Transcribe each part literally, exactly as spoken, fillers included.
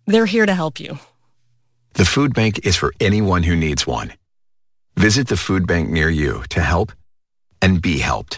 They're here to help you. The food bank is for anyone who needs one. Visit the food bank near you to help and be helped.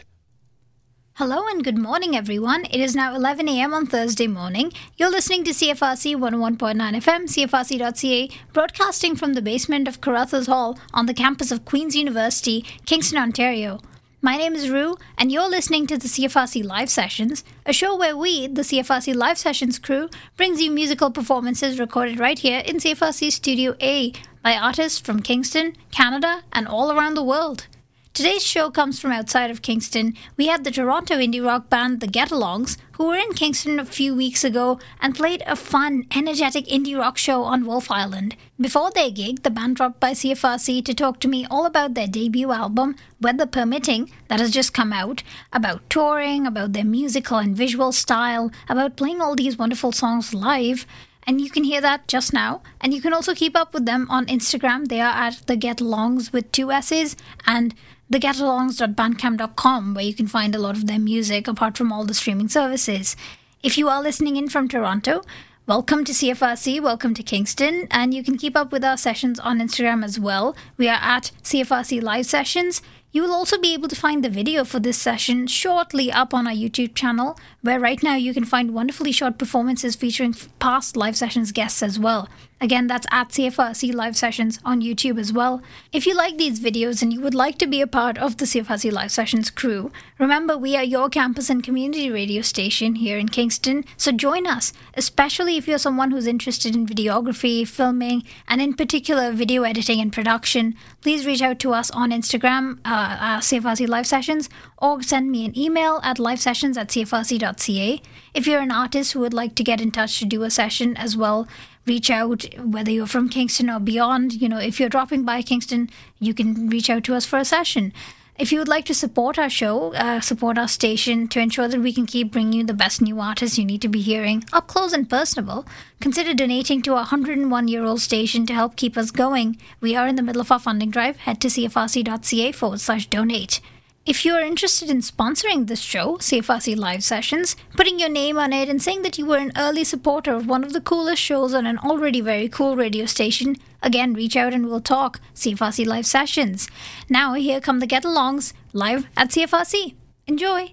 Hello and good morning, everyone. It is now eleven a.m. on Thursday morning. You're listening to C F R C one oh one point nine F M, C F R C dot C A, broadcasting from the basement of Carruthers Hall on the campus of Queen's University, Kingston, Ontario. My name is Rue, and you're listening to the C F R C Live Sessions, a show where we, the C F R C Live Sessions crew, brings you musical performances recorded right here in C F R C Studio A by artists from Kingston, Canada, and all around the world. Today's show comes from outside of Kingston. We have the Toronto indie rock band The Get-Alongs, who were in Kingston a few weeks ago and played a fun, energetic indie rock show on Wolf Island. Before their gig, the band dropped by C F R C to talk to me all about their debut album, Weather Permitting, that has just come out, about touring, about their musical and visual style, about playing all these wonderful songs live. And you can hear that just now. And you can also keep up with them on Instagram. They are at The Get-Alongs with two S's and the get alongs dot bandcamp dot com, where you can find a lot of their music apart from all the streaming services. If you are listening in from Toronto, welcome to C F R C, welcome to Kingston, and you can keep up with our sessions on Instagram as well. We are at C F R C Live Sessions. You will also be able to find the video for this session shortly up on our YouTube channel, where right now you can find wonderfully short performances featuring past Live Sessions guests as well. Again, that's at C F R C Live Sessions on YouTube as well. If you like these videos and you would like to be a part of the C F R C Live Sessions crew, remember we are your campus and community radio station here in Kingston, so join us, especially if you're someone who's interested in videography, filming, and in particular video editing and production. Please reach out to us on Instagram, uh, uh, C F R C Live Sessions, or send me an email at livesessions at C F R C dot C A. If you're an artist who would like to get in touch to do a session as well, reach out, whether you're from Kingston or beyond. You know, if you're dropping by Kingston, you can reach out to us for a session. If you would like to support our show, uh, support our station to ensure that we can keep bringing you the best new artists you need to be hearing up close and personable, consider donating to our one hundred one year old station to help keep us going. We are in the middle of our funding drive. Head to C F R C dot C A forward slash donate. If you are interested in sponsoring this show, C F R C Live Sessions, putting your name on it and saying that you were an early supporter of one of the coolest shows on an already very cool radio station, again, reach out and we'll talk. C F R C Live Sessions. Now, here come the Get-Alongs, live at C F R C. Enjoy!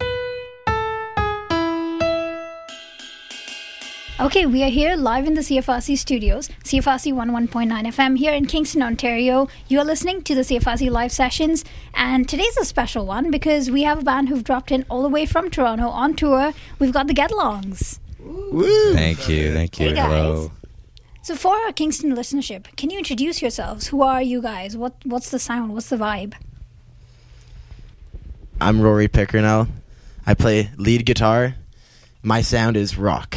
Okay, we are here live in the C F R C studios, C F R C one oh one point nine F M here in Kingston, Ontario. You are listening to the C F R C Live Sessions, and today's a special one because we have a band who've dropped in all the way from Toronto on tour. We've got the Get-Alongs. Woo. Thank you, thank you. Hey guys. Hello. So for our Kingston listenership, can you introduce yourselves? Who are you guys? What What's the sound? What's the vibe? I'm Rory Pickernell. I play lead guitar. My sound is rock.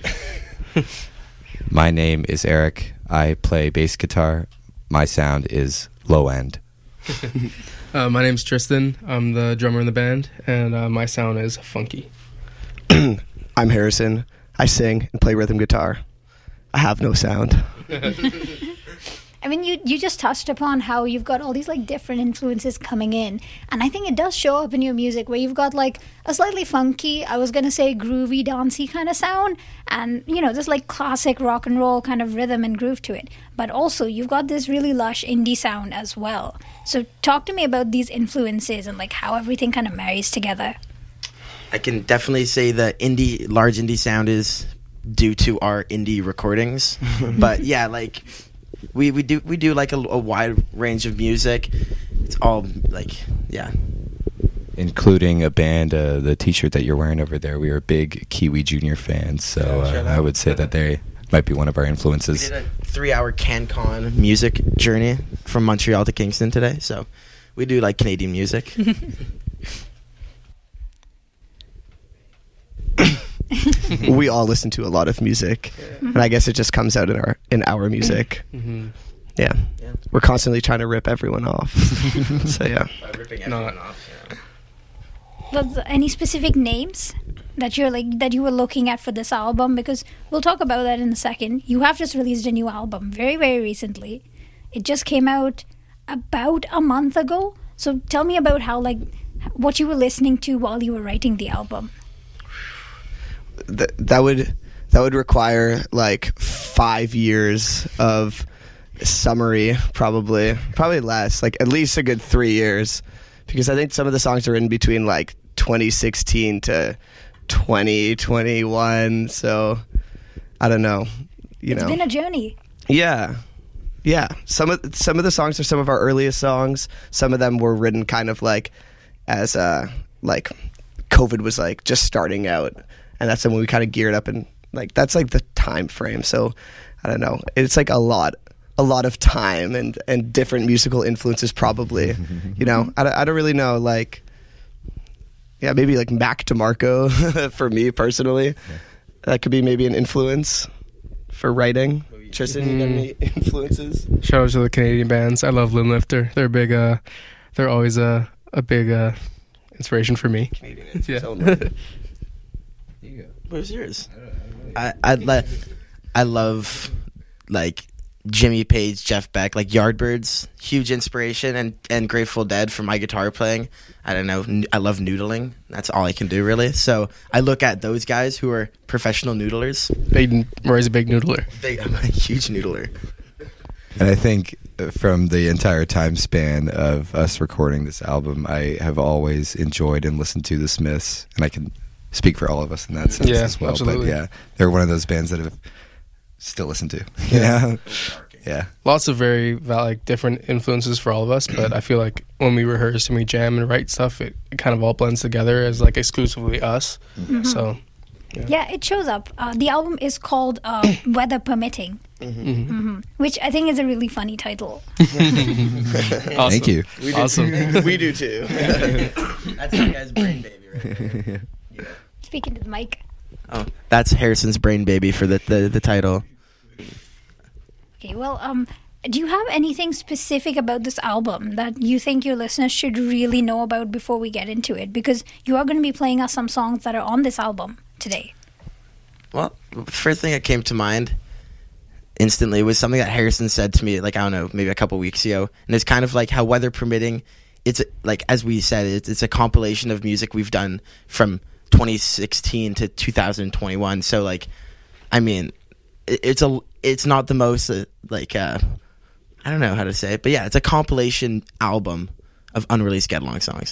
My name is Eric. I play bass guitar. My sound is low end. uh, my name's Tristan. I'm the drummer in the band, and uh, my sound is funky. I'm Harrison. I sing and play rhythm guitar. I have no sound. I mean, you you just touched upon how you've got all these like different influences coming in, and I think it does show up in your music where you've got like a slightly funky, I was gonna say groovy, dancey kind of sound, and you know, just like classic rock and roll kind of rhythm and groove to it. But also, you've got this really lush indie sound as well. So, talk to me about these influences and like how everything kind of marries together. I can definitely say the indie, large indie sound is due to our indie recordings, but yeah, like. We we do we do like a, a wide range of music. It's all like yeah, including a band. Uh, the T-shirt that you're wearing over there, we are big Kiwi Junior fans, so uh, I would say that they might be one of our influences. We did a three-hour CanCon music journey from Montreal to Kingston today, so we do like Canadian music. We all listen to a lot of music, yeah. And I guess it just comes out in our in our music. Mm-hmm. Yeah. yeah, we're constantly trying to rip everyone off. So yeah. By ripping everyone off. Yeah. But any specific names that you're like that you were looking at for this album? Because we'll talk about that in a second. You have just released a new album very very recently. It just came out about a month ago. So tell me about how like what you were listening to while you were writing the album. That that would that would require like five years of summary, probably, probably less, like at least a good three years, because I think some of the songs are written between like twenty sixteen to twenty twenty-one. So I don't know. You It's know, been a journey. yeah, yeah. Some of some of the songs are some of our earliest songs. Some of them were written kind of like as uh like COVID was like just starting out, and that's when we kind of geared up, and like that's like the time frame. So I don't know. It's like a lot, a lot of time and and different musical influences probably. You know, I, don't- I don't really know. Like, yeah, maybe like Mac DeMarco for me personally. That could be maybe an influence for writing. Tristan, you got any influences? Shout out to the Canadian bands. I love Limb Lifter. They're big. Uh, they're always a a big uh, inspiration for me. Canadian. Yeah. So no. Where's yours? I I, le- I love like Jimmy Page, Jeff Beck, like Yardbirds, huge inspiration, and and Grateful Dead for my guitar playing. I don't know. n- I love noodling. That's all I can do really. So I look at those guys who are professional noodlers. Big, Roy's a big noodler. They, I'm a huge noodler. And I think uh, from the entire time span of us recording this album, I have always enjoyed and listened to the Smiths, and I can speak for all of us in that sense Yeah, as well. absolutely. But yeah, they're one of those bands that I've still listened to. Yeah, yeah. Lots of very val- like different influences for all of us, but I feel like when we rehearse and we jam and write stuff, it, it kind of all blends together as like exclusively us. So Yeah, it shows up. Uh, the album is called uh, Weather Permitting, hmm which I think is a really funny title. awesome. Thank you. Awesome. We do too. That's that guy's brain baby right there. Speaking to the mic. Oh, that's Harrison's brain baby for the, the, the title. Okay, well, um, do you have anything specific about this album that you think your listeners should really know about before we get into it? Because you are going to be playing us some songs that are on this album today. Well, the first thing that came to mind instantly was something that Harrison said to me, like, I don't know, maybe a couple weeks ago. And it's kind of like how weather permitting, it's like, as we said, it's, it's a compilation of music we've done from twenty sixteen to two thousand twenty-one. So, like, I mean, it, it's a, it's not the most, uh, like, uh, I don't know how to say it, but yeah, it's a compilation album of unreleased Get Along songs.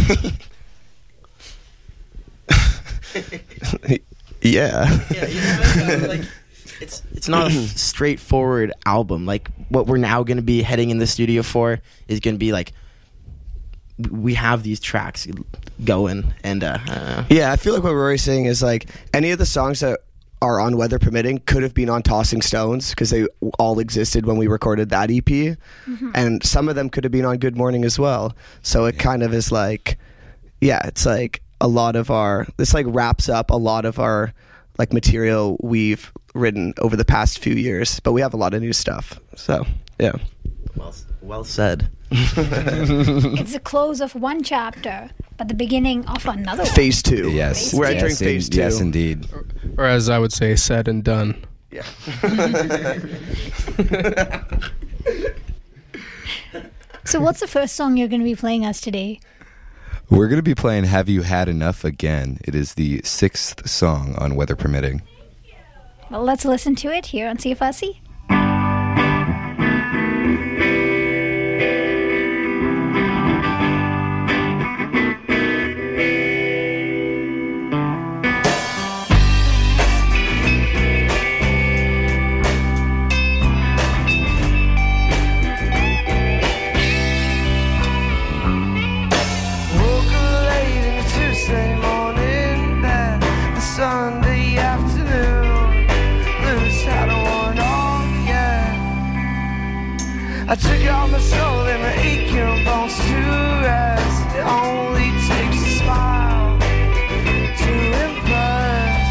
Yeah. Yeah, you know, like it's it's not a f- straightforward album. Like what we're now going to be heading in the studio for is going to be like w- we have these tracks going, and uh, I don't know. Yeah, I feel like what Rory's saying is like any of the songs that are on Weather Permitting could have been on Tossing Stones because they all existed when we recorded that E P, and some of them could have been on Good Morning as well. So it kind of is like, yeah, it's like a lot of our, this like wraps up a lot of our like material we've written over the past few years, but we have a lot of new stuff. So yeah. Well, well said. It's the close of one chapter, but the beginning of another one. Phase two. Yes, We're yes, entering in- phase two. Yes, indeed. Or as I would say, said and done. Yeah. So what's the first song you're going to be playing us today? We're going to be playing Have You Had Enough Again. It is the sixth song on Weather Permitting. Well, let's listen to it here on C F R C. Woke up late in the Tuesday morning, then the Sunday afternoon. Blues had a one on, yeah. I took all my soul and my aching bones to rest. It only takes a smile to impress.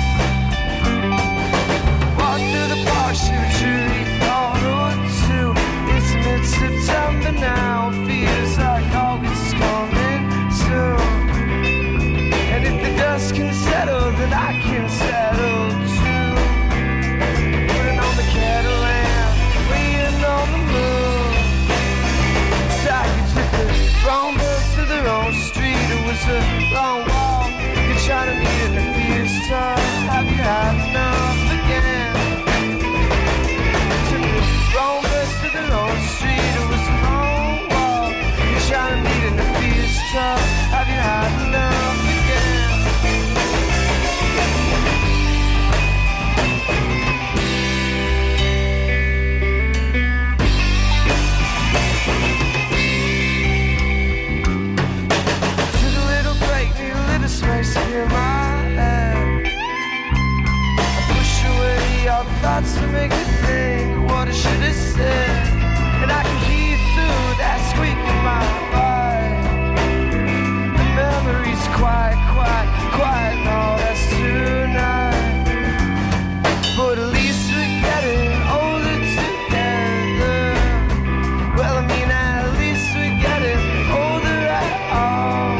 Walked through the park, shoot a truly thought or two. It's mid-September now, feels like August is coming soon. And if the dust can settle, then I can settle too. Putting on the kettle and waiting on the moon. Tiger took the wrong bus to the wrong street. hard to make me think what I should have said. And I can hear through that squeak in my mind. The memory's quiet, quiet, quiet. No, that's tonight. But at least we're getting older together. Well, I mean, at least we're getting older at all.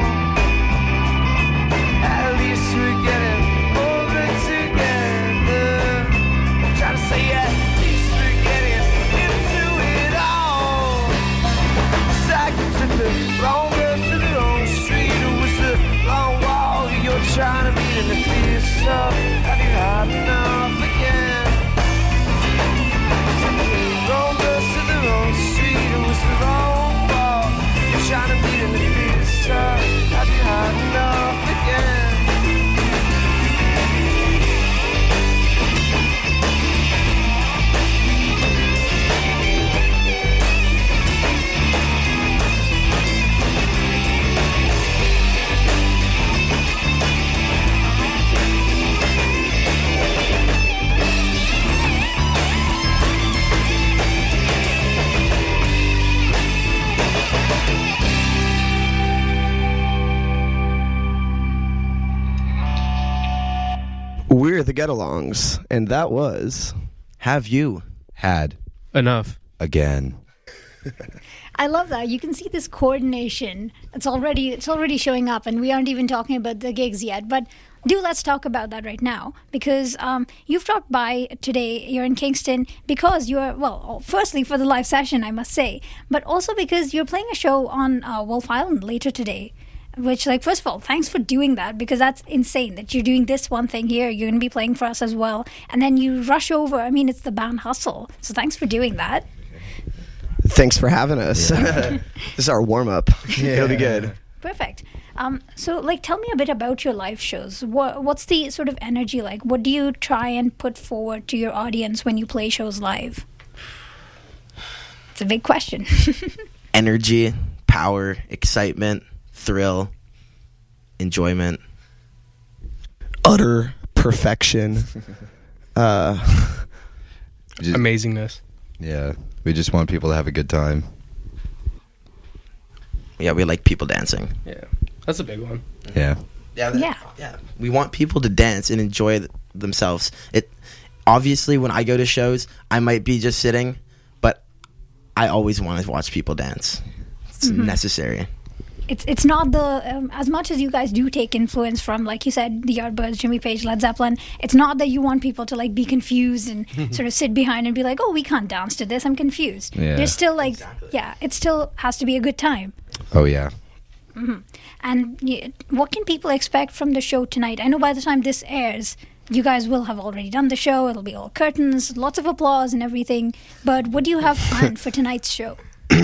At least we're getting older together. I'm trying to say at least we're getting into it all. It's like you took the wrong girl to the wrong street. It was the long walk you're trying to meet in the fear. So have you had enough again? Took the wrong girl to the wrong street. It was the wrong walk you're trying to meet in the fear. So have you had enough again? We're the Get-Alongs, and that was... Have you? Had Enough. again. I love that. You can see this coordination. It's already it's already showing up, and we aren't even talking about the gigs yet. But do let's talk about that right now, because um, you've dropped by today. You're in Kingston because you're, well, firstly for the live session, I must say, but also because you're playing a show on uh, Wolf Island later today. Which, like, first of all, thanks for doing that, because that's insane that you're doing this one thing here. You're going to be playing for us as well. And then you rush over. I mean, it's the band hustle. So thanks for doing that. Thanks for having us. Yeah. This is our warm-up. It'll be good. Perfect. Um, so, like, tell me a bit about your live shows. What, what's the sort of energy like? What do you try and put forward to your audience when you play shows live? It's a big question. Energy, power, excitement, thrill, enjoyment. Utter perfection. Uh, Just- Amazingness. yeah, we just want people to have a good time. Yeah, we like people dancing. Yeah. That's a big one. Yeah. Yeah, that- Yeah. yeah. We want people to dance and enjoy th- themselves. It obviously, when I go to shows, I might be just sitting, but I always want to watch people dance. It's Mm-hmm. necessary. It's it's not the um, as much as you guys do take influence from, like you said, the Yardbirds, Jimmy Page, Led Zeppelin. It's not that you want people to like be confused and sort of sit behind and be like, "Oh, we can't dance to this. I'm confused." Yeah. There's still like, Exactly. yeah, it still has to be a good time. Oh yeah. And yeah, what can people expect from the show tonight? I know by the time this airs, you guys will have already done the show. It'll be all curtains, lots of applause, and everything. But what do you have planned for tonight's show?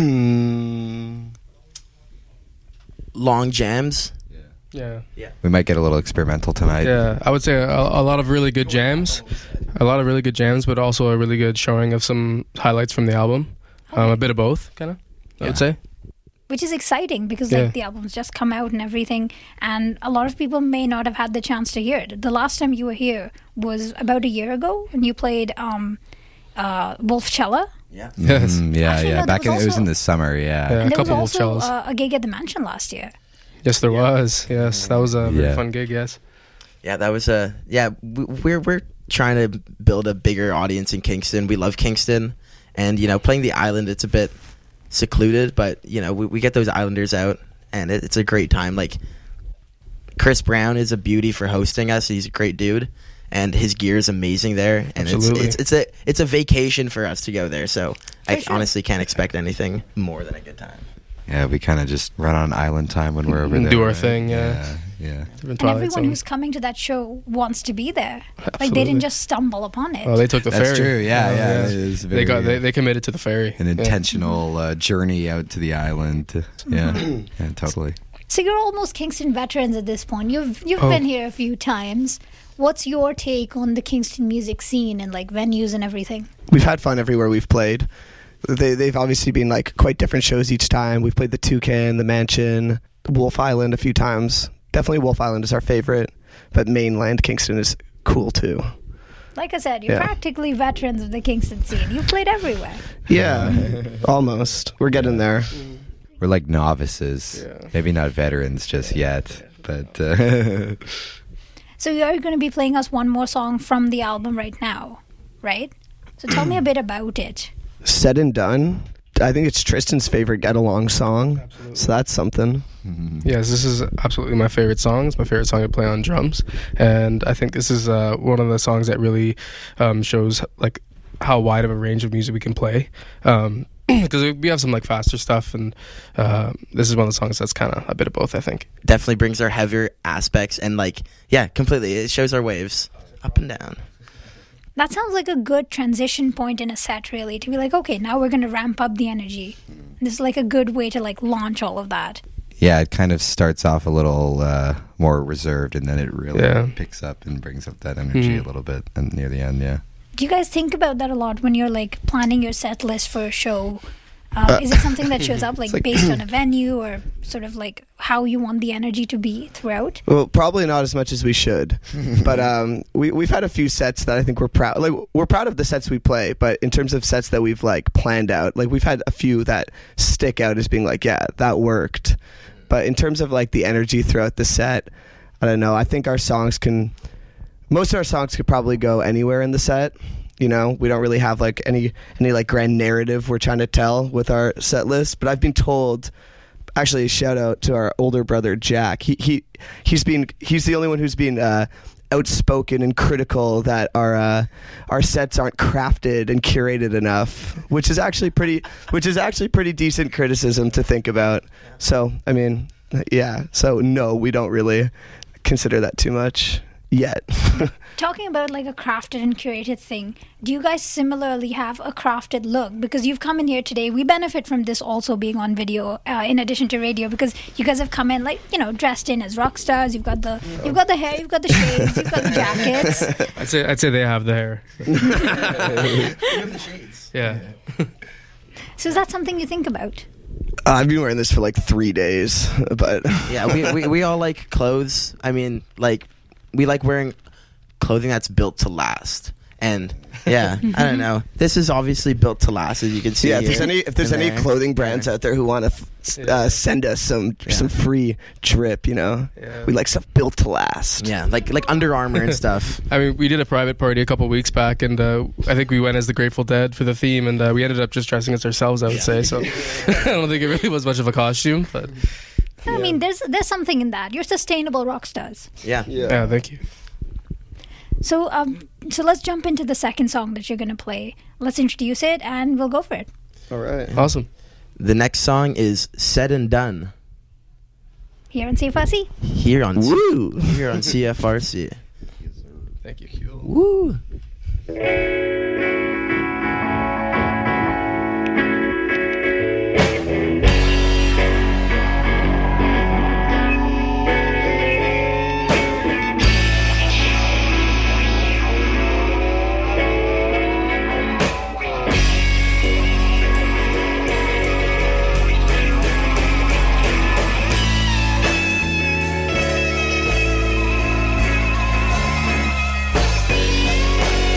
Long jams. Yeah. We might get a little experimental tonight. Yeah, I would say a, a lot of really good jams, a lot of really good jams, but also a really good showing of some highlights from the album. Um, a bit of both, kind of. I would say. Which is exciting because Yeah. like the album's just come out and everything, and a lot of people may not have had the chance to hear it. The last time you were here was about a year ago when you played um, uh, Wolfcella. Yeah. Yes. Mm, yeah, Actually, yeah. no, there Back was in, it was also- in the summer. Yeah. Yeah. And A there was couple of also cellos. uh, a gig at the Mansion last year. Yes, there was. Yes, that was a very Yeah. fun gig. Yes. Yeah, that was a yeah. we- We're we're trying to build a bigger audience in Kingston. We love Kingston, and you know, playing the island, it's a bit secluded, but you know, we, we get those Islanders out, and it, it's a great time. Like Chris Brown is a beauty for hosting us. He's a great dude, and his gear is amazing there. And Absolutely. it's it's it's a it's a vacation for us to go there. So I For sure. honestly can't expect anything more than a good time. Yeah, we kind of just run on island time when we're over Do there. our right? thing, yeah. Yeah. yeah. Different And Twilight everyone Zone. who's coming to that show wants to be there. Like they Absolutely. didn't just stumble upon it. Well, they took the That's ferry. true. Yeah, You know, yeah. It is They got very- they, they committed to the ferry. An Yeah. intentional uh, journey out to the island. Yeah, yeah, totally. So you're almost Kingston veterans at this point. You've you've Oh. been here a few times. What's your take on the Kingston music scene and like venues and everything? We've had fun everywhere we've played. They, they've obviously been like quite different shows each time. We've played the Toucan, the Mansion, Wolf Island a few times. Definitely Wolf Island is our favorite, but mainland Kingston is cool too. Like I said, you're Yeah. practically veterans of the Kingston scene. You've played everywhere. Yeah, almost. We're getting there. We're like novices. Yeah. Maybe not veterans just yet, but uh, So you're going to be playing us one more song from the album right now, right? So tell me a bit about it. Said and done. I think it's Tristan's favorite get along song. So that's something. Yes, this is absolutely my favorite song. It's my favorite song to play on drums, and I think this is uh, one of the songs that really um, shows like how wide of a range of music we can play. Um, because we have some like faster stuff, and uh, this is one of the songs that's kind of a bit of both, I think. Definitely brings our heavier aspects and like yeah, completely. It shows our waves up and down. That sounds like a good transition point in a set, really, to be like, okay, now we're going to ramp up the energy. This is like a good way to like launch all of that. yeah, it kind of starts off a little uh, more reserved, and then it really Yeah. picks up and brings up that energy Mhm. a little bit, and near the end, yeah. Do you guys think about that a lot when you're like planning your set list for a show? Um, is it something that shows up like, like- based on a venue or sort of like how you want the energy to be throughout? Well, probably not as much as we should, but um, we we've had a few sets that I think we're proud. Like we're proud of the sets we play, but in terms of sets that we've like planned out, like we've had a few that stick out as being like, yeah, that worked. But in terms of like the energy throughout the set, I don't know. I think our songs can, most of our songs could probably go anywhere in the set. You know, we don't really have like any any like grand narrative we're trying to tell with our set list. But I've been told, actually, shout out to our older brother Jack. He he he's been he's the only one who's been uh, outspoken and critical that our uh, our sets aren't crafted and curated enough, which is actually pretty which is actually pretty decent criticism to think about. So I mean, yeah. So no, we don't really consider that too much yet. Talking about like a crafted and curated thing, do you guys similarly have a crafted look? Because you've come in here today, we benefit from this also being on video uh, in addition to radio, because you guys have come in like, you know, dressed in as rock stars. You've got the you've got the hair, you've got the shades, you've got the jackets. I'd say I'd say they have the hair. Yeah. So is that something you think about? Uh, I've been wearing this for like three days, but Yeah, we, we we all like clothes. I mean, like we like wearing clothing that's built to last. And yeah, I don't know. This is obviously built to last, as you can see. yeah, if there's here any if there's and any there. clothing brands out there who want to f- uh, send us some Yeah. some free drip, you know, Yeah. we like stuff built to last. Yeah, like like Under Armour and stuff. I mean, we did a private party a couple weeks back, and uh, I think we went as the Grateful Dead for the theme, and uh, we ended up just dressing as ourselves, I would say. So I don't think it really was much of a costume, but I mean, there's there's something in that. You're sustainable rock stars. Yeah. yeah, thank you. So um, so let's jump into the second song that you're gonna play. Let's introduce it, and we'll go for it. All right. Awesome. The next song is Said and Done Here on C F R C. here on Woo! here on C F R C. Thank you. Woo! Said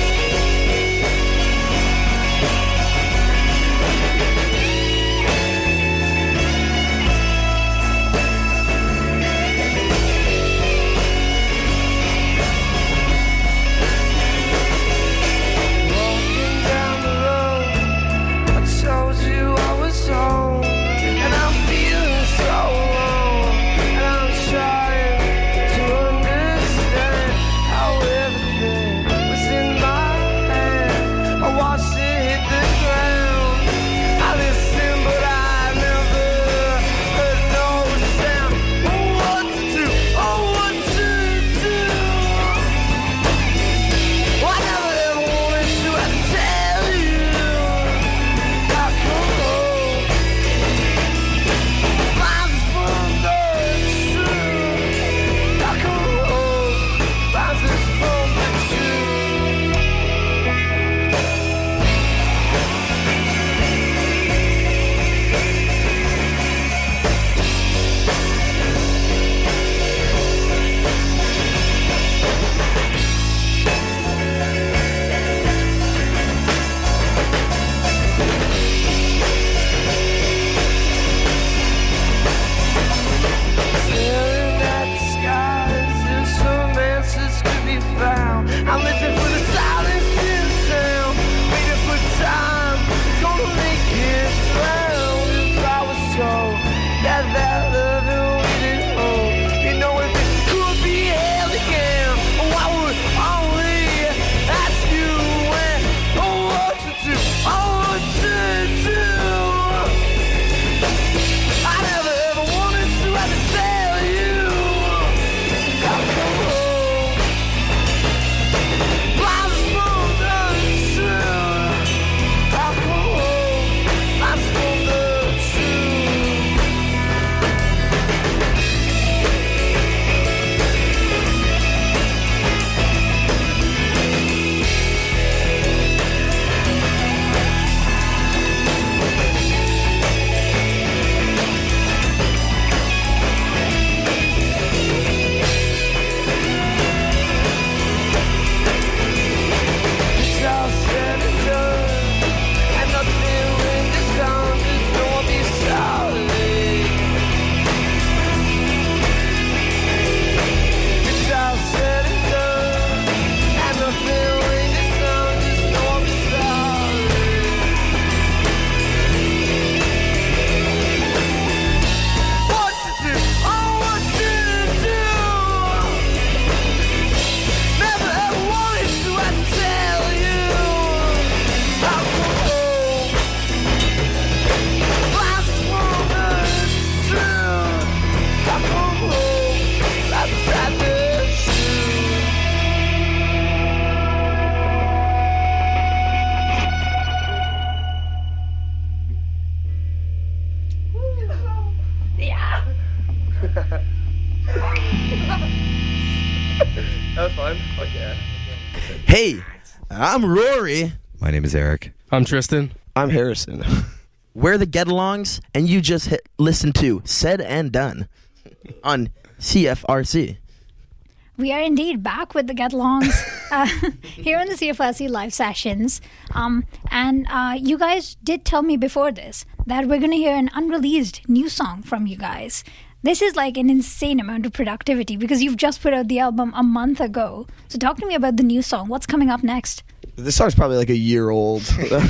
Hey, I'm Rory. My name is Eric. I'm Tristan. I'm Harrison. We're the Get-Alongs, and you just hit listen to Said and Done on C F R C. We are indeed back with the Get-Alongs uh, here in the C F R C live sessions. Um, and uh, you guys did tell me before this that we're going to hear an unreleased new song from you guys. This is like an insane amount of productivity because you've just put out the album a month ago. So talk to me about the new song. What's coming up next? This song's probably like a year old.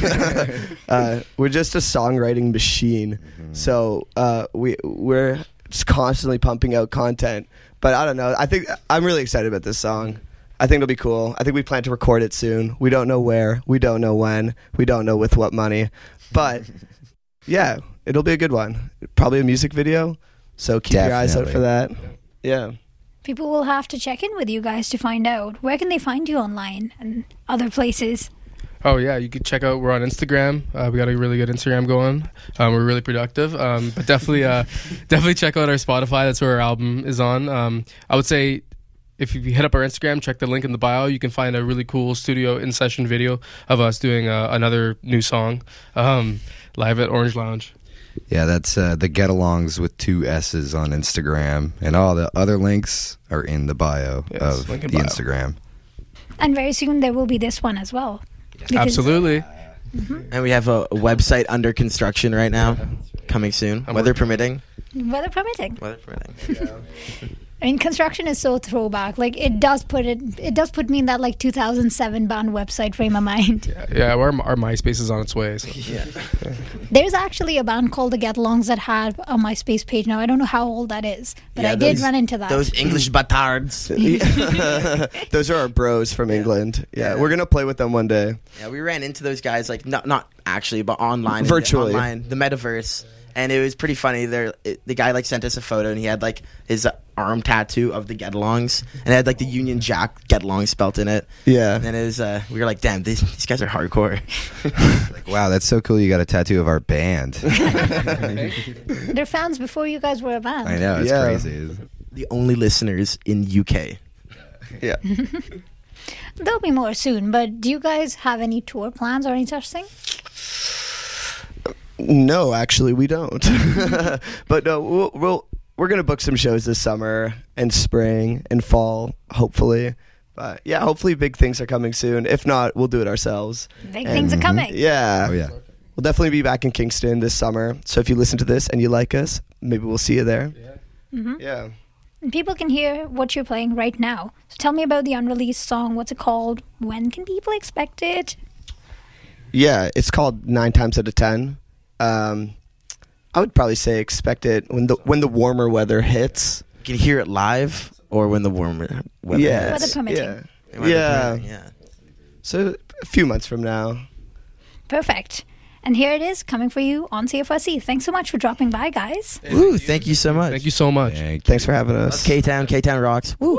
uh, we're just a songwriting machine, so uh, we we're just constantly pumping out content. But I don't know. I think I'm really excited about this song. I think it'll be cool. I think we plan to record it soon. We don't know where. We don't know when. We don't know with what money. But yeah, it'll be a good one. Probably a music video. So keep your eyes out for that. Yeah. People will have to check in with you guys to find out. Where can they find you online and other places? Oh yeah, you could check out. We're on Instagram. Uh, we got a really good Instagram going. Um, we're really productive. Um, but definitely, uh, definitely check out our Spotify. That's where our album is on. Um, I would say, if you hit up our Instagram, check the link in the bio. You can find a really cool studio in session video of us doing uh, another new song um, live at Orange Lounge. Yeah, that's uh, the Get-Alongs with two S's on Instagram, and all the other links are in the bio Yes, of link the in bio. Instagram. And very soon there will be this one as well. Because- Absolutely. And we have a, a website under construction right now, coming soon, I'm weather working- permitting. Weather permitting. Weather permitting. I mean, construction is so throwback. Like it does put it. It does put me in that like two thousand seven band website frame of mind. Yeah, yeah our, our MySpace is on its way. So. Yeah. There's actually a band called the Get-Alongs that had a MySpace page now. I don't know how old that is, but Yeah, I did those- run into that. Those English batards. Those are our bros from England. Yeah, Yeah. we're gonna play with them one day. Yeah, we ran into those guys like not not actually, but online, Virtually. online, the metaverse, and it was pretty funny. There, it, the guy like sent us a photo, and he had like his uh, arm tattoo of the Get-Alongs, and it had like the Union Jack Get-Along spelt in it. Yeah. And it was, uh, we were like, damn, these these guys are hardcore. Like, wow, that's so cool. You got a tattoo of our band. They're fans before you guys were a band. I know, it's Yeah. crazy. The only listeners in U K. Yeah. There'll be more soon. But do you guys have any tour plans or any such thing? No, actually, we don't. But no, we'll, we'll we're gonna book some shows this summer and spring and fall, hopefully. But yeah, hopefully big things are coming soon. If not, we'll do it ourselves. Big things are coming. Yeah. Oh, yeah. We'll definitely be back in Kingston this summer. So if you listen to this and you like us, maybe we'll see you there. hmm Yeah. And people can hear what you're playing right now. So tell me about the unreleased song. What's it called? When can people expect it? Yeah, it's called Nine Times Out of Ten. Um, I would probably say expect it when the when the warmer weather hits. You can hear it live or when the warmer weather. Yeah, Weather permitting. Yeah. Weather Yeah. permitting, yeah. So a few months from now. Perfect. And here it is coming for you on C F R C. Thanks so much for dropping by, guys. Woo! Thank you so much. Thank you so much. Thank you. Thanks for having us. K Town, K Town rocks. Woo!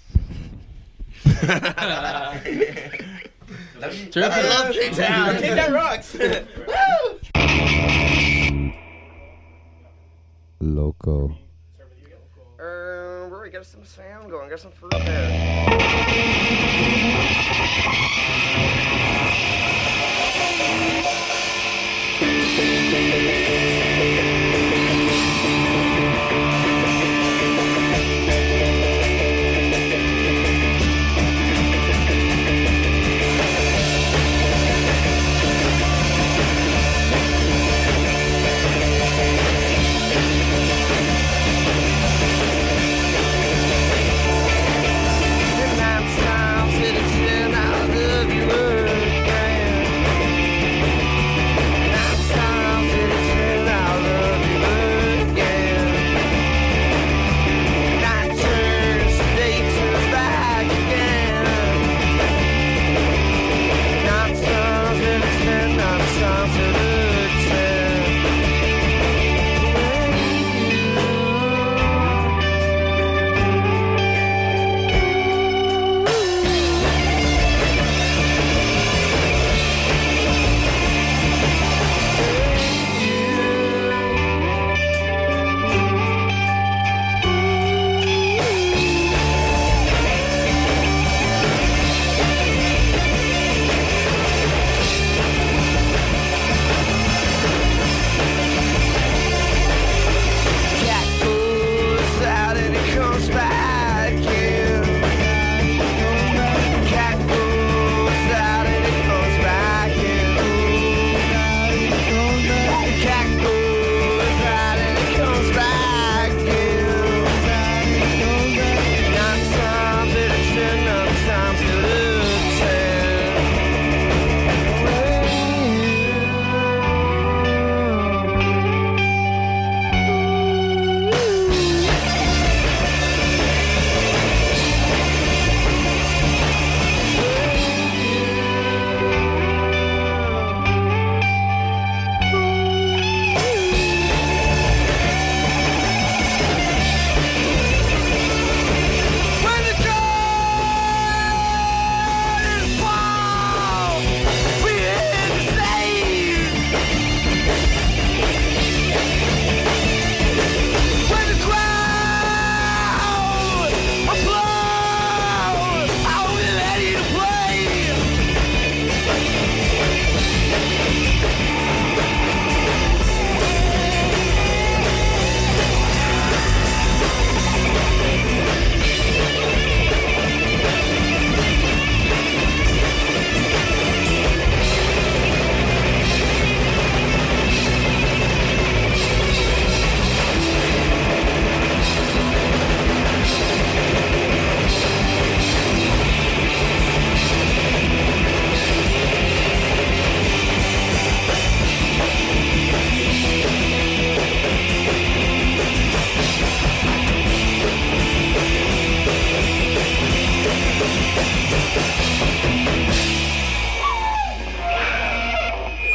I love K Town. K Town rocks. Loco. Uh, Rory, get us some sound going. Get some fruit there. Nine times out of ten, I love you.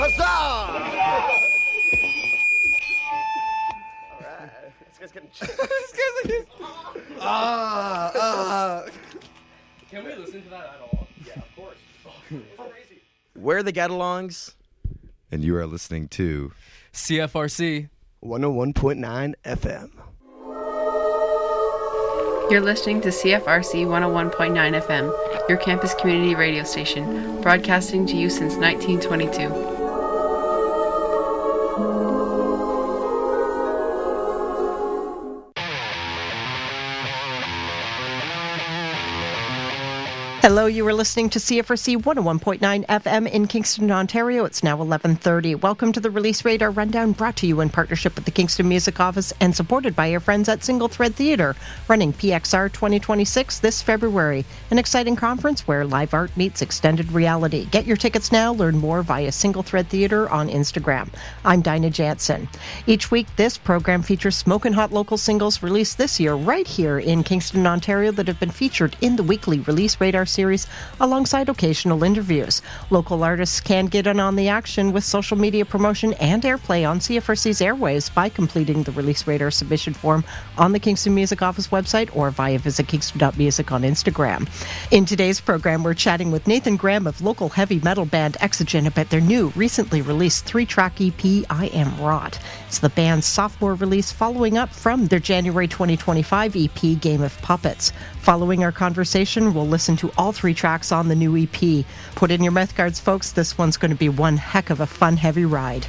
Huzzah! All right. This guy's getting this guy's like ah, ah. Can we listen to that at all? Yeah, of course. We're the Get-Alongs. And you are listening to C F R C one oh one point nine F M. You're listening to C F R C one oh one point nine F M, your campus community radio station, broadcasting to you since nineteen twenty-two. Hello, you are listening to C F R C one oh one point nine F M in Kingston, Ontario. It's now eleven thirty. Welcome to the Release Radar Rundown, brought to you in partnership with the Kingston Music Office and supported by your friends at Single Thread Theatre, running P X R twenty twenty-six this February, an exciting conference where live art meets extended reality. Get your tickets now. Learn more via Single Thread Theatre on Instagram. I'm Dinah Jansen. Each week, this program features smoking hot local singles released this year right here in Kingston, Ontario that have been featured in the weekly Release Radar series alongside occasional interviews. Local artists can get in on the action with social media promotion and airplay on C F R C's airwaves by completing the Release Radar submission form on the Kingston Music Office website or via visit kingston dot music on Instagram. In today's program, we're chatting with Nathan Graham of local heavy metal band Exogen about their new, recently released three-track E P, I Am Rot. It's the band's sophomore release following up from their January twenty twenty-five E P, Game of Puppets. Following our conversation, we'll listen to all three tracks on the new E P. Put in your mouth guards, folks. This one's going to be one heck of a fun, heavy ride.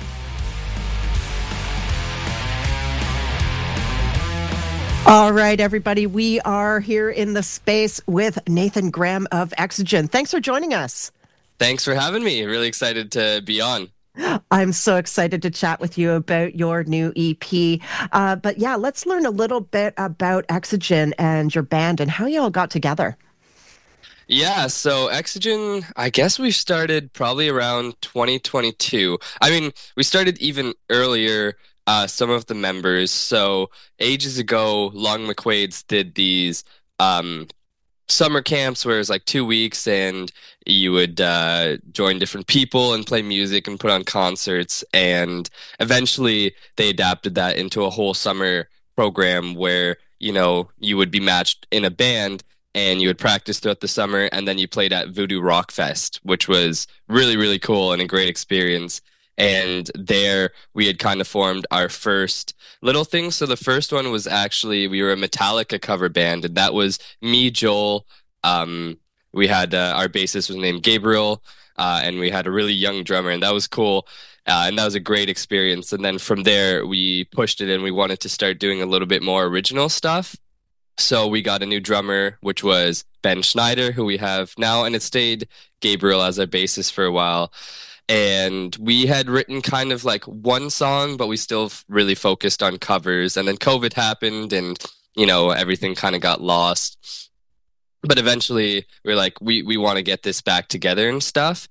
All right, everybody. We are here in the space with Nathan Graham of Exogen. Thanks for joining us. Thanks for having me. Really excited to be on. I'm so excited to chat with you about your new E P. Uh, but yeah, let's learn a little bit about Exogen and your band and how you all got together. Yeah, so Exogen, I guess we started probably around twenty twenty-two. I mean, we started even earlier, uh, some of the members. So ages ago, Long McQuaid's did these um, summer camps where it was like two weeks and you would uh, join different people and play music and put on concerts. And eventually they adapted that into a whole summer program where, you know, you would be matched in a band and you would practice throughout the summer, and then you played at Voodoo Rock Fest, which was really, really cool and a great experience. And there we had kind of formed our first little thing. So the first one was actually, we were a Metallica cover band, and that was me, Joel. Um, we had, uh, our bassist was named Gabriel, uh, and we had a really young drummer, and that was cool. Uh, and that was a great experience. And then from there, we pushed it and we wanted to start doing a little bit more original stuff. So we got a new drummer, which was Ben Schneider, who we have now, and it stayed Gabriel as our bassist for a while. And we had written kind of like one song, but we still really focused on covers. And then COVID happened and, you know, everything kind of got lost. But eventually we were like, we, we want to get this back together and stuff.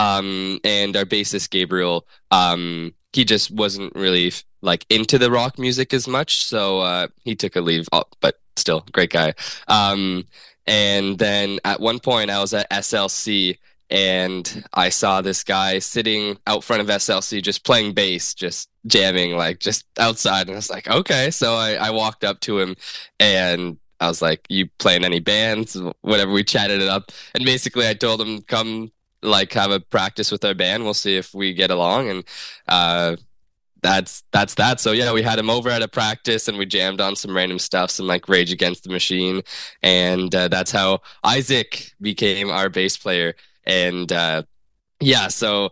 Um, and our bassist, Gabriel, um, he just wasn't really like into the rock music as much. So uh, he took a leave, oh, but still great guy. Um, and then at one point I was at S L C and I saw this guy sitting out front of S L C just playing bass, just jamming, like just outside. And I was like, okay. So I, I walked up to him and I was like, you playing any bands? Whatever, we chatted it up. And basically I told him, come like have a practice with our band. We'll see if we get along. And uh, that's that's that. So yeah, we had him over at a practice and we jammed on some random stuff, some like Rage Against the Machine. And uh, that's how Isaac became our bass player. And uh, yeah, so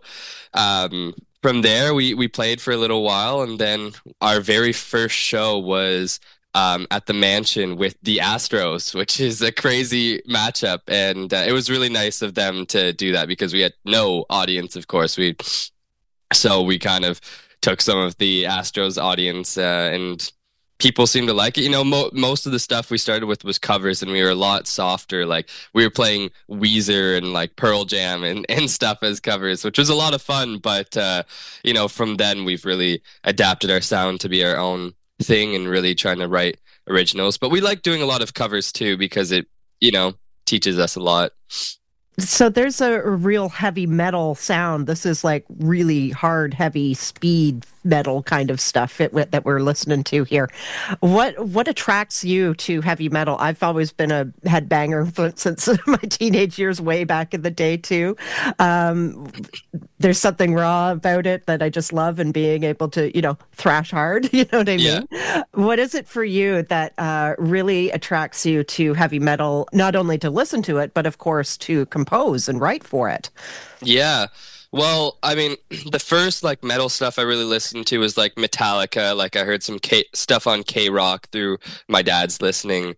um, from there we, we played for a little while. And then our very first show was Um, at the Mansion with the Astros, which is a crazy matchup. And uh, it was really nice of them to do that because we had no audience, of course. We So we kind of took some of the Astros audience uh, and people seemed to like it. You know, mo- most of the stuff we started with was covers and we were a lot softer. Like we were playing Weezer and like Pearl Jam and, and stuff as covers, which was a lot of fun. But, uh, you know, from then we've really adapted our sound to be our own thing and really trying to write originals. But we like doing a lot of covers too because it, you know, teaches us a lot. So there's a, a real heavy metal sound. This is like really hard, heavy speed metal kind of stuff it, that we're listening to here. What what attracts you to heavy metal? I've always been a headbanger since my teenage years, way back in the day too. Um, there's something raw about it that I just love, and being able to, you know, thrash hard. You know what I mean? Yeah. What is it for you that uh, really attracts you to heavy metal? Not only to listen to it, but of course to compose and write for it. Yeah. Well, I mean, the first like metal stuff I really listened to was like Metallica. Like I heard some K- stuff on K-Rock through my dad's listening.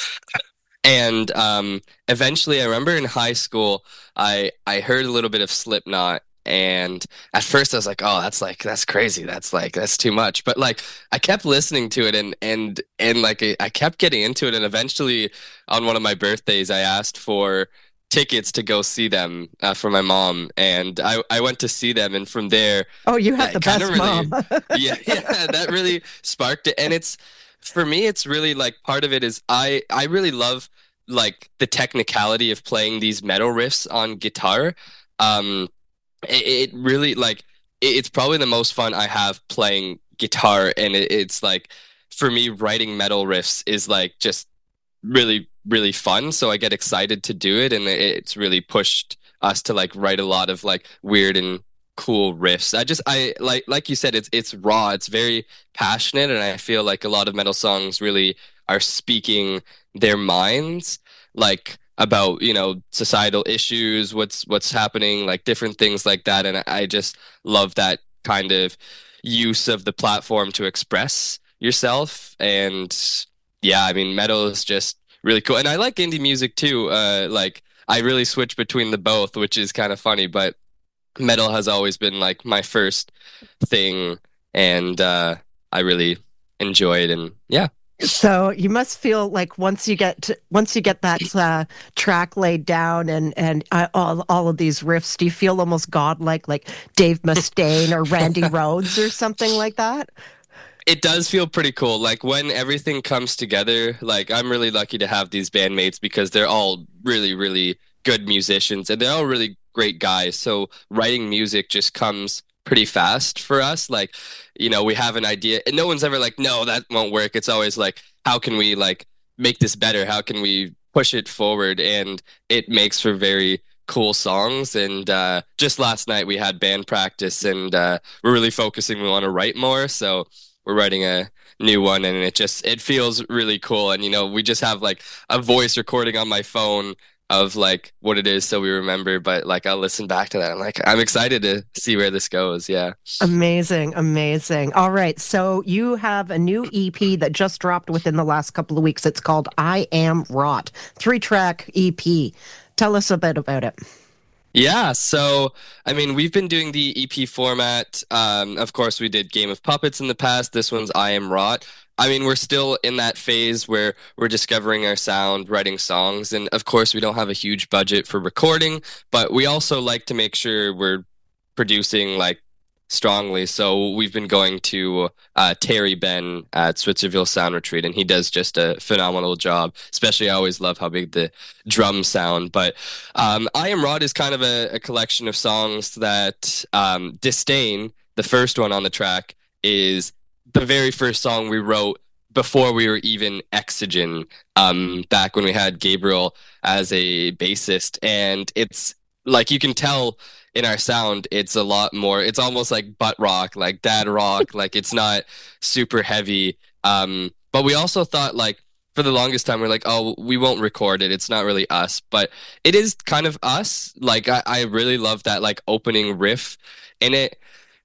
And um, eventually, I remember in high school, I I heard a little bit of Slipknot. And at first I was like, oh, that's like, that's crazy. That's like, that's too much. But like, I kept listening to it and, and, and like, I kept getting into it. And eventually on one of my birthdays, I asked for tickets to go see them uh, for my mom. And I, I went to see them. And from there, oh, you have the best really, mom. yeah, yeah, that really sparked it. And it's, for me, it's really like, part of it is I, I really love like the technicality of playing these metal riffs on guitar. Um, It, it really like it, it's probably the most fun I have playing guitar, and it, it's like for me writing metal riffs is like just really really fun. So I get excited to do it, and it, it's really pushed us to like write a lot of like weird and cool riffs. I just I like like you said, it's it's raw, it's very passionate, and I feel like a lot of metal songs really are speaking their minds, like about, you know, societal issues, what's what's happening, like different things like that. And I just love that kind of use of the platform to express yourself. And yeah, I mean, metal is just really cool. And I like indie music too. Uh, like I really switch between the both, which is kind of funny, but metal has always been like my first thing. And uh, I really enjoy it. And yeah. So you must feel like once you get to, once you get that uh, track laid down and and uh, all all of these riffs, do you feel almost godlike, like Dave Mustaine or Randy Rhoads or something like that? It does feel pretty cool. Like when everything comes together, like I'm really lucky to have these bandmates because they're all really, really good musicians and they're all really great guys. So writing music just comes pretty fast for us. Like, you know, we have an idea and no one's ever like, no, that won't work. It's always like, how can we like make this better? How can we push it forward? And it makes for very cool songs. And uh, just last night we had band practice and uh, we're really focusing. We want to write more. So we're writing a new one and it just, it feels really cool. And, you know, we just have like a voice recording on my phone of like what it is so we remember, but like I'll listen back to that. I'm like, I'm excited to see where this goes. Yeah. Amazing, amazing. All right. So you have a new E P that just dropped within the last couple of weeks. It's called I Am Rot. Three track E P. Tell us a bit about it. Yeah, so, I mean, we've been doing the E P format. Um, of course, we did Game of Puppets in the past. This one's I Am Rot. I mean, we're still in that phase where we're discovering our sound, writing songs, and of course, we don't have a huge budget for recording, but we also like to make sure we're producing, like, strongly. So we've been going to uh, Terry Ben at Switzerville Sound Retreat, and he does just a phenomenal job. Especially, I always love how big the drums sound. But um, I Am Rot is kind of a, a collection of songs that um, Disdain, the first one on the track, is the very first song we wrote before we were even Exogen, um, back when we had Gabriel as a bassist. And it's like, you can tell in our sound, it's a lot more, it's almost like butt rock, like dad rock, like it's not super heavy. Um, but we also thought, like, for the longest time, we're like, oh, we won't record it. It's not really us, but it is kind of us. Like, I, I really love that, like, opening riff in it.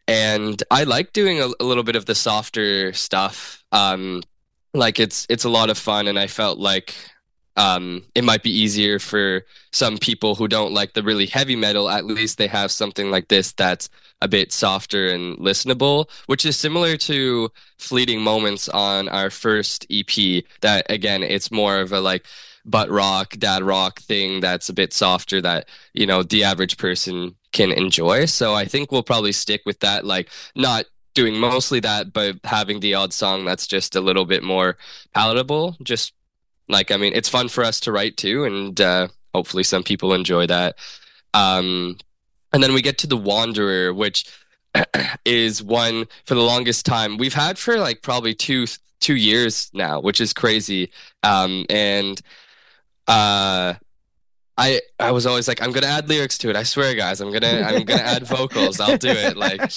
And I like doing a, a little bit of the softer stuff. Um, like, it's it's a lot of fun, and I felt like Um, it might be easier for some people who don't like the really heavy metal. At least they have something like this that's a bit softer and listenable, which is similar to Fleeting Moments on our first E P. That, again, it's more of a like butt rock, dad rock thing that's a bit softer that, you know, the average person can enjoy. So I think we'll probably stick with that, like not doing mostly that, but having the odd song that's just a little bit more palatable. Just Like, I mean, it's fun for us to write too, and uh, hopefully some people enjoy that. Um, and then we get to The Wanderer, which is one for the longest time we've had for like probably two two years now, which is crazy. Um, and uh, I I was always like, I'm gonna add lyrics to it. I swear, guys, I'm gonna I'm gonna add vocals. I'll do it. Like,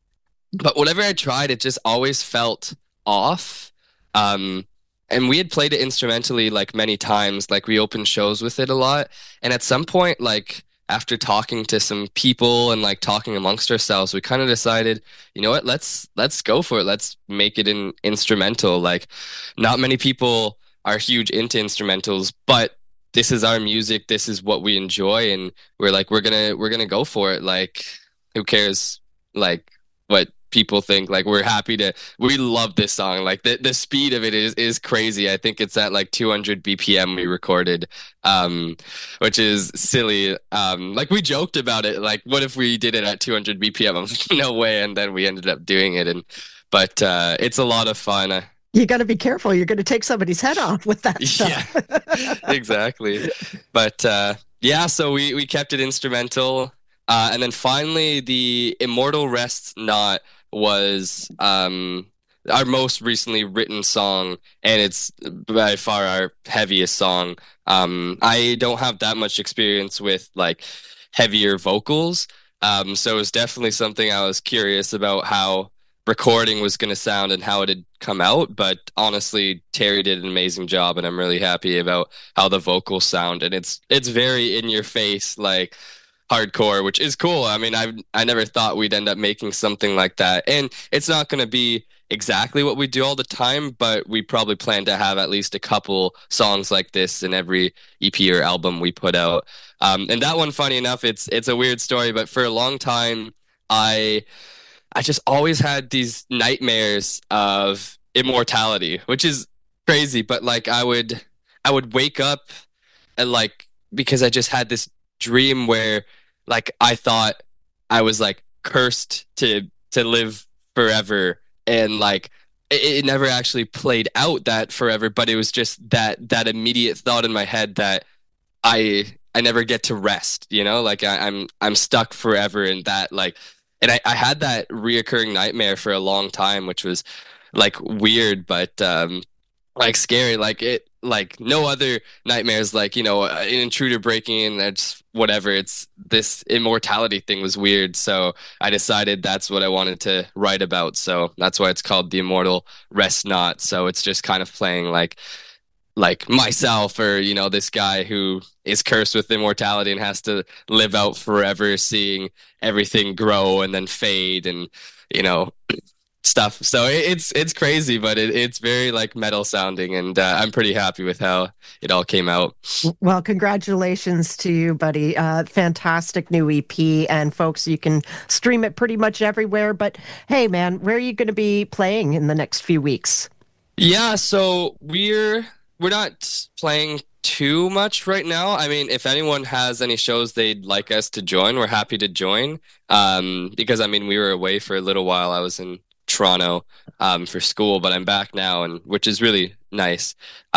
but whenever I tried, it just always felt off. Um, and we had played it instrumentally like many times. Like we opened shows with it a lot, and at some point, like after talking to some people and like talking amongst ourselves, we kind of decided, you know what, let's let's go for it. Let's make it an instrumental. Like, not many people are huge into instrumentals, but this is our music. This is what we enjoy, and we're like, we're gonna we're gonna go for it. Like, who cares? Like what people think. Like, we're happy to. We love this song. Like the the speed of it is is crazy. I think it's at like two hundred B P M we recorded, um, which is silly. Um, like we joked about it. Like, what if we did it at two hundred B P M? I'm like, no way. And then we ended up doing it. And but uh, it's a lot of fun. I, You got to be careful. You're going to take somebody's head off with that stuff. Yeah, exactly. But uh, yeah, so we, we kept it instrumental. Uh, and then finally, the Immortal Rests Not was um, our most recently written song, and it's by far our heaviest song. Um, I don't have that much experience with like heavier vocals, um, so it was definitely something I was curious about how recording was going to sound and how it had come out. But honestly, Terry did an amazing job, and I'm really happy about how the vocals sound. And it's it's very in your face, like hardcore, which is cool. I mean, I I never thought we'd end up making something like that. And it's not going to be exactly what we do all the time, but we probably plan to have at least a couple songs like this in every E P or album we put out. Um, and that one, funny enough, it's it's a weird story, but for a long time, I I just always had these nightmares of immortality, which is crazy. But like I would I would wake up and like, because I just had this dream where like I thought I was like cursed to to live forever, and like it, it never actually played out that forever, but it was just that that immediate thought in my head that I I never get to rest, you know, like I, I'm I'm stuck forever in that, like, and I, I had that reoccurring nightmare for a long time, which was like weird, but um like scary. Like it, like no other nightmares, like, you know, an intruder breaking in, that's whatever. It's this immortality thing was weird. So I decided that's what I wanted to write about. So that's why it's called The Immortal Rest Not. So it's just kind of playing like, like myself, or, you know, this guy who is cursed with immortality and has to live out forever, seeing everything grow and then fade and, you know, stuff. So it's it's crazy, but it, it's very like metal sounding, and uh, I'm pretty happy with how it all came out. Well, congratulations to you, buddy. Uh, fantastic new E P, and folks, you can stream it pretty much everywhere. But hey, man, where are you going to be playing in the next few weeks? Yeah, so we're we're not playing too much right now. I mean, if anyone has any shows they'd like us to join, we're happy to join. Um, because I mean, we were away for a little while. I was in Toronto um, for school, but I'm back now, and which is really nice.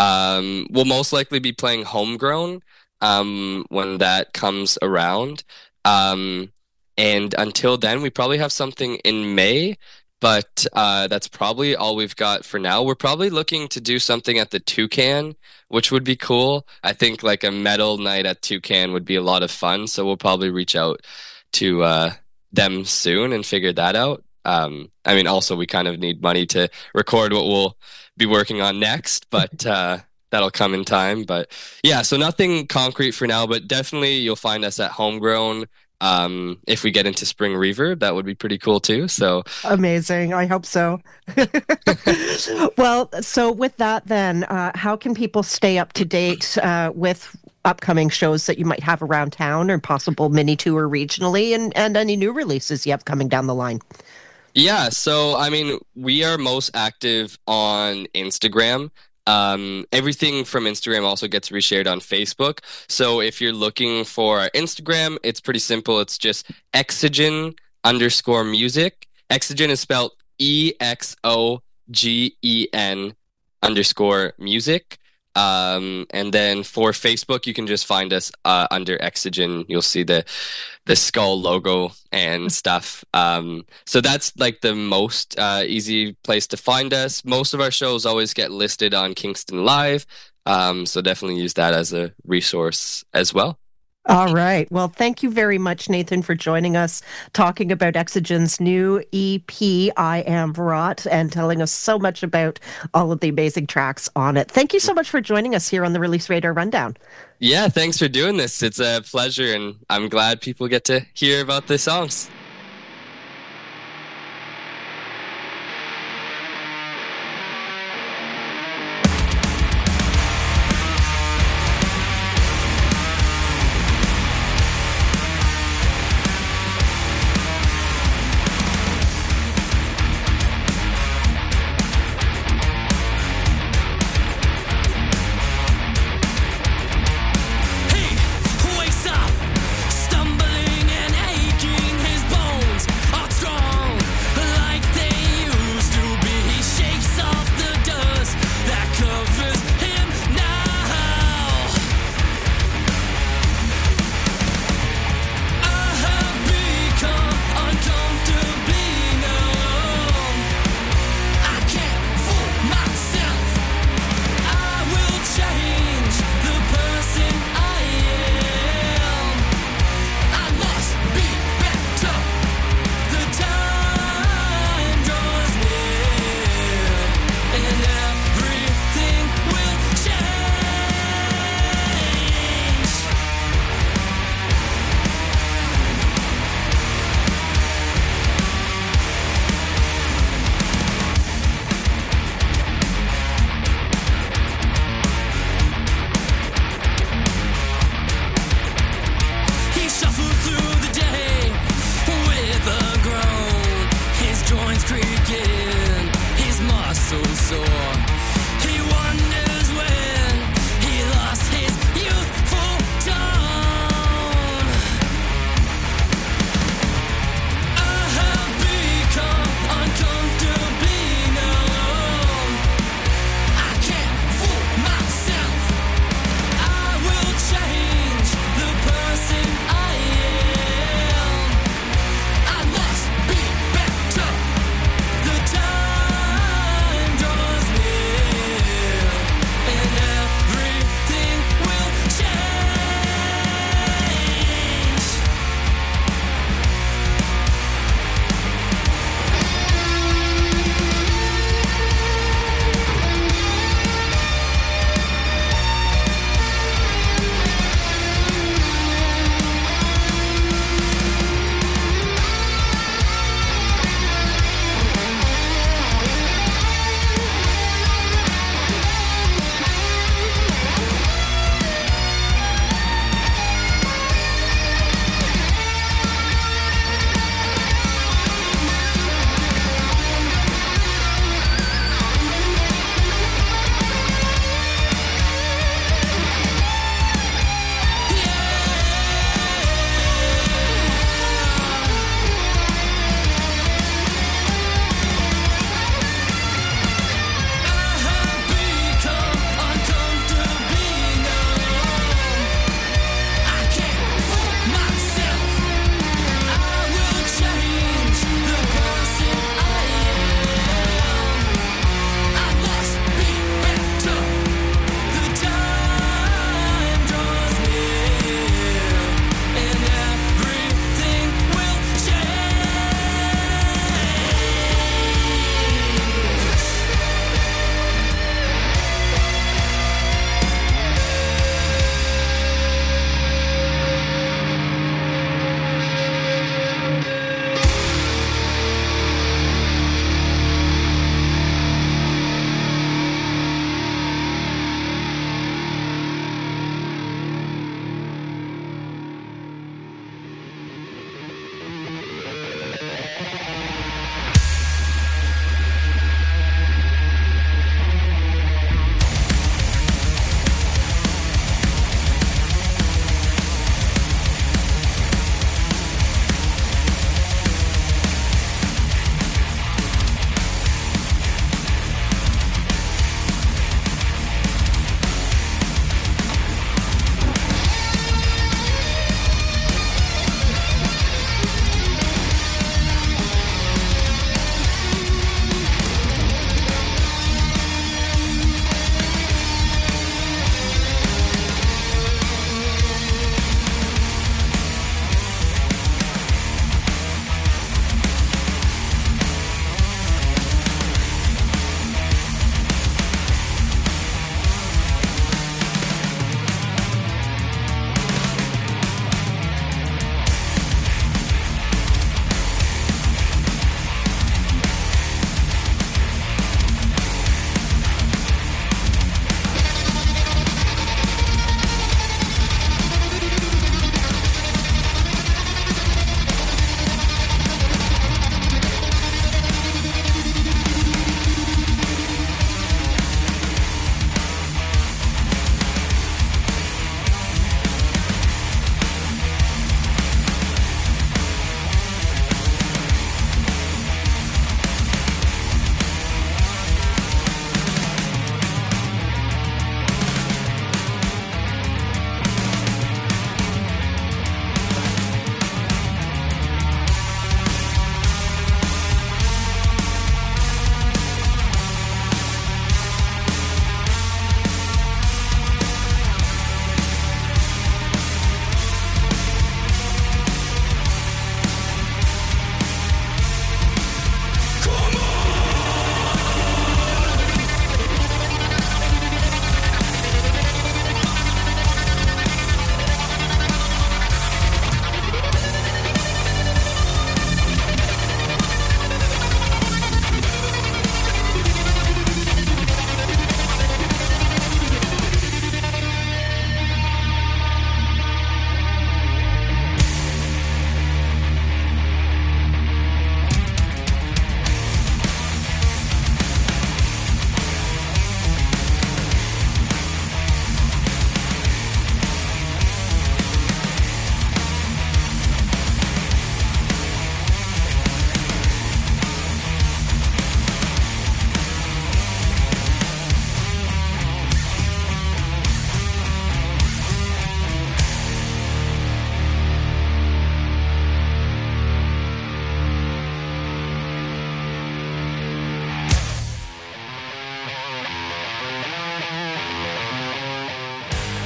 Um, we'll most likely be playing Homegrown um, when that comes around. Um, and until then, we probably have something in May, but uh, that's probably all we've got for now. We're probably looking to do something at the Toucan, which would be cool. I think like a metal night at Toucan would be a lot of fun, so we'll probably reach out to uh, them soon and figure that out. Um, I mean, also we kind of need money to record what we'll be working on next, but uh, that'll come in time. But yeah, so nothing concrete for now, but definitely you'll find us at Homegrown. Um, if we get into Spring Reverb, that would be pretty cool too. So amazing. I hope so. Well, so with that then, uh, how can people stay up to date uh, with upcoming shows that you might have around town, or possible mini tour regionally, and, and any new releases you have coming down the line? Yeah, so I mean, we are most active on Instagram. Um, everything from Instagram also gets reshared on Facebook. So if you're looking for our Instagram, it's pretty simple. It's just Exogen underscore music. Exogen is spelled E X O G E N underscore music. Um, and then for Facebook, you can just find us uh, under Exogen. You'll see the the skull logo and stuff. Um, so that's like the most uh, easy place to find us. Most of our shows always get listed on Kingston Live. Um, so definitely use that as a resource as well. All right. Well, thank you very much, Nathan, for joining us, talking about Exogen's new E P, I Am Rot, and telling us so much about all of the amazing tracks on it. Thank you so much for joining us here on the Release Radar Rundown. Yeah, thanks for doing this. It's a pleasure, and I'm glad people get to hear about the songs. Wakes up, stumbling and aching, his body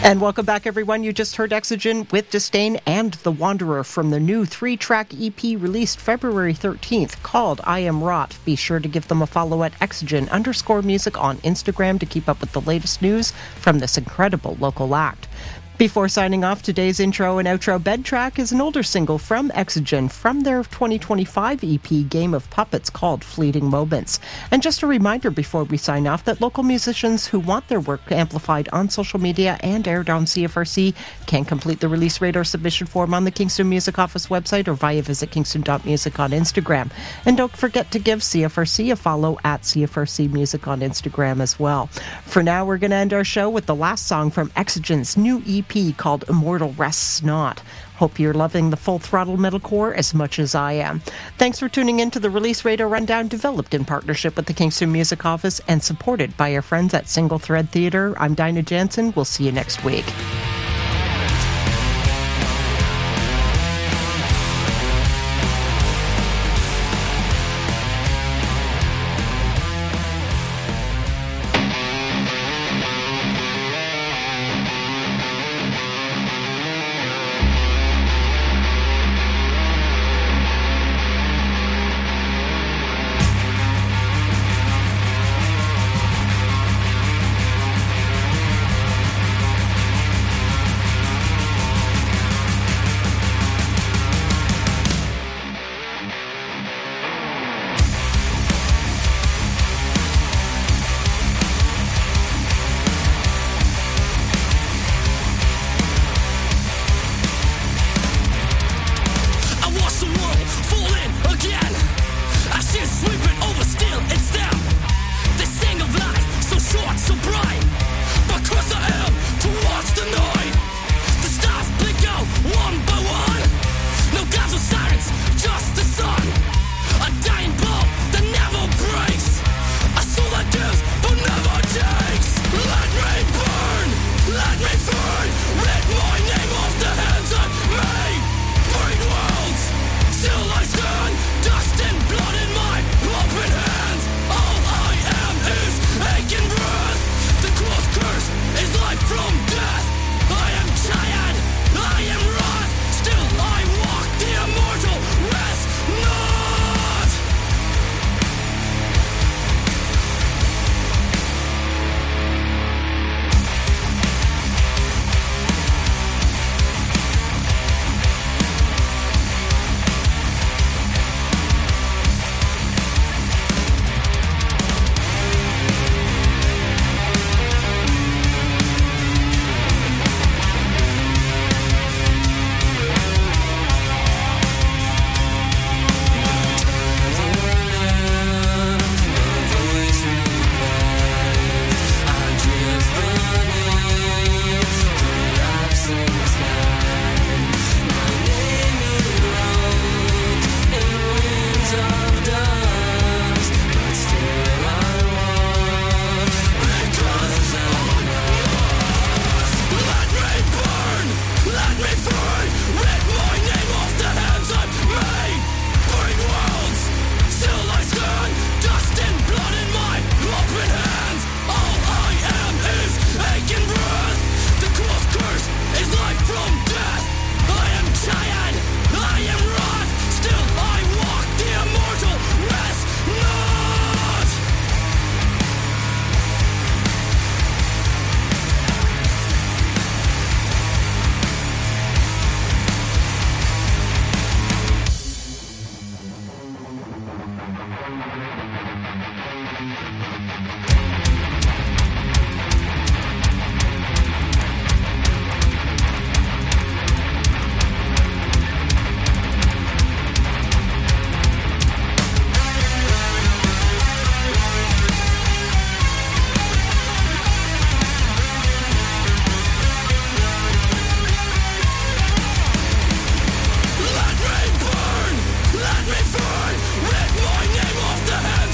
And welcome back, everyone. You just heard Exogen with Disdain and The Wanderer from the new three-track E P released February thirteenth called I Am Rot. Be sure to give them a follow at Exogen underscore music on Instagram to keep up with the latest news from this incredible local act. Before signing off, today's intro and outro bed track is an older single from Exogen from their twenty twenty-five E P Game of Puppets called Fleeting Moments. And just a reminder before we sign off that local musicians who want their work amplified on social media and aired on C F R C can complete the release radar submission form on the Kingston Music Office website or via visit kingston dot music on Instagram. And don't forget to give C F R C a follow at C F R C Music on Instagram as well. For now, we're going to end our show with the last song from Exogen's new E P called Immortal Rests Not. Hope you're loving the full throttle metalcore as much as I am. Thanks for tuning in to the Release Radar Rundown, developed in partnership with the Kingston Music Office and supported by our friends at Single Thread Theatre. I'm Dinah Jansen. We'll see you next week. Let me free, rid my name off the hands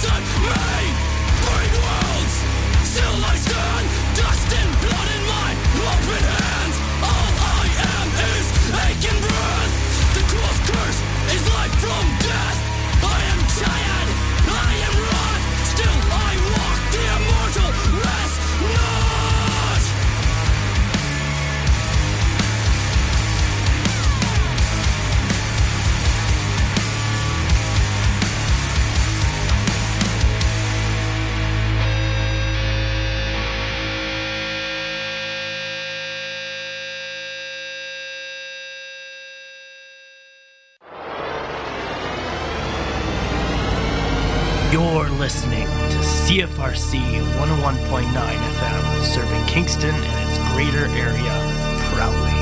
You're listening to C F R C one oh one point nine F M, serving Kingston and its greater area proudly.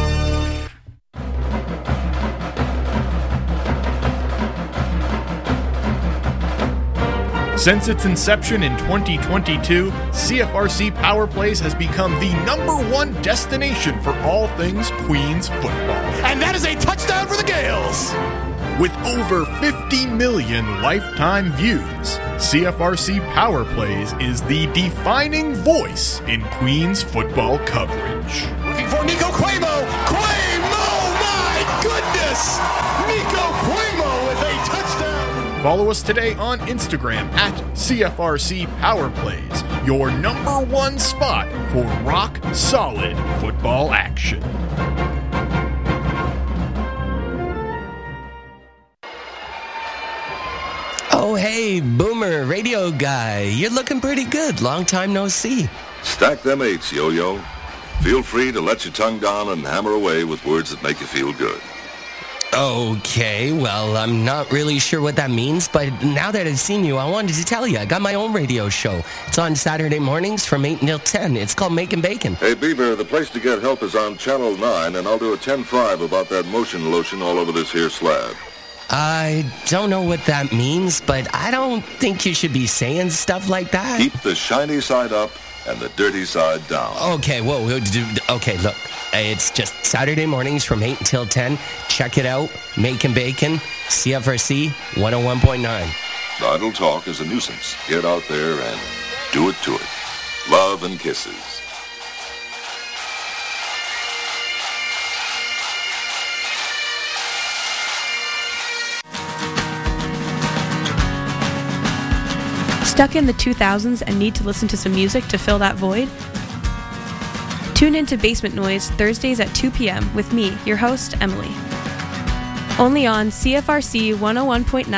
Since its inception in twenty twenty-two, C F R C Power Plays has become the number one destination for all things Queens football. And that is a touchdown for the Gales! With over fifty million lifetime views, C F R C Power Plays is the defining voice in Queens football coverage. Looking for Nico Cuomo! Cuomo! My goodness! Nico Cuomo with a touchdown! Follow us today on Instagram at C F R C Power Plays, your number one spot for rock solid football action. Oh, hey, Boomer, radio guy. You're looking pretty good. Long time no see. Stack them eights, Yo-Yo. Feel free to let your tongue down and hammer away with words that make you feel good. Okay, well, I'm not really sure what that means, but now that I've seen you, I wanted to tell you, I got my own radio show. It's on Saturday mornings from eight until ten. It's called Making Bacon. Hey, Beaver, the place to get help is on Channel nine, and I'll do a ten five about that motion lotion all over this here slab. I don't know what that means, but I don't think you should be saying stuff like that. Keep the shiny side up and the dirty side down. Okay, whoa, whoa, okay, look. It's just Saturday mornings from eight until ten. Check it out. Making Bacon, C F R C one oh one point nine. Idle talk is a nuisance. Get out there and do it to it. Love and kisses. Stuck in the two thousands and need to listen to some music to fill that void? Tune in to Basement Noise Thursdays at two p.m. with me, your host, Emily. Only on C F R C one oh one point nine.